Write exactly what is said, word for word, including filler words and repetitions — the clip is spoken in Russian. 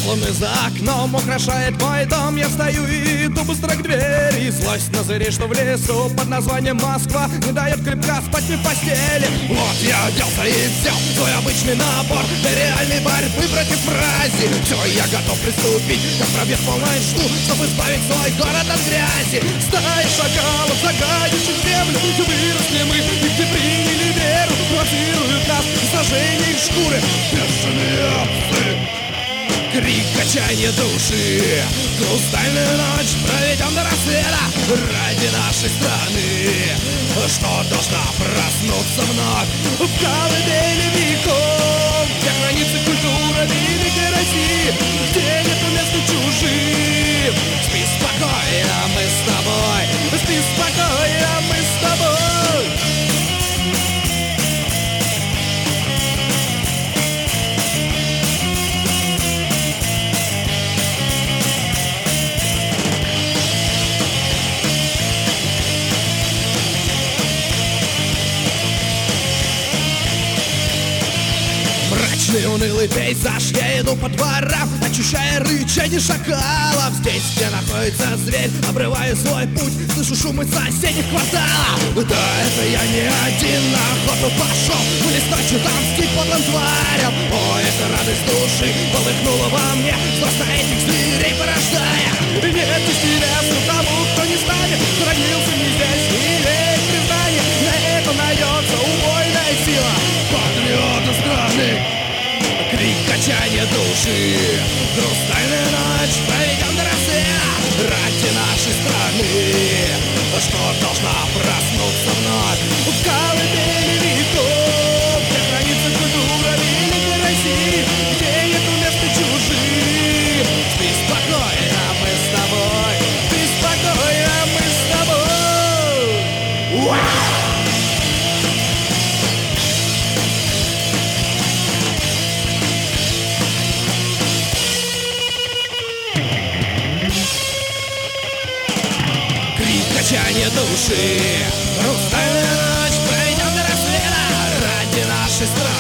Луны за окном украшает мой дом. Я встаю и иду быстро к двери. Злость на заре, что в лесу под названием Москва не дает крепко спать мне в постели. Вот я оделся и взял свой обычный набор для реальной борьбы против мрази. Все, я готов приступить, как пробег полной жду, чтобы избавить свой город от грязи. Стаи шакалов, загадивших землю, выросли мы, и где приняли веру, провоцируют нас и сожжение их шкуры. Бешеные овцы, крик отчаяния души. Хрустальную ночь проведем до рассвета ради нашей страны, что должна проснуться вновь в колыбели веков, где границы культуры великой России, где нету места чужим. Спи спокойно, мы с тобой, спи спокойно, мы с тобой. Унылый пейзаж, я иду по дворам, ощущая рычание шакалов. Здесь, где находится зверь, обрываю свой путь, слышу шумы соседних кварталов. Да, это я не один на охоту пошел, в листочек отомстить подлым тварям. О, это радость души полыхнула во мне, злость на этих зверей порождая. Нет интереса тому, кто не станет, родился не здесь, не имеет признания. На это найдется убойная сила патриота страны. Крик отчаяния души, хрустальная ночь проведем до рассвета ради нашей страны, что должна проснуться вновь в колыбели веков, где границы культуры великой России, где нету места чужим. Спи спокойно, мы с тобой, спи спокойно, мы с тобой. Уау! Отчаяние души, хрустальная ночь, пройдем до рассвета ради нашей страны.